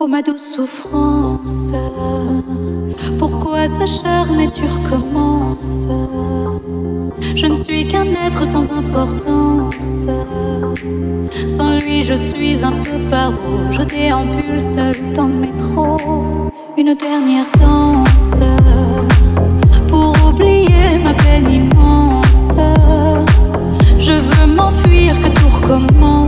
Oh ma douce souffrance, pourquoi s'acharner tu recommences? Je ne suis qu'un être sans importance. Sans lui je suis un peu paro. Je déambule seul dans le métro. Une dernière danse pour oublier ma peine immense. Je veux m'enfuir, que tout recommence.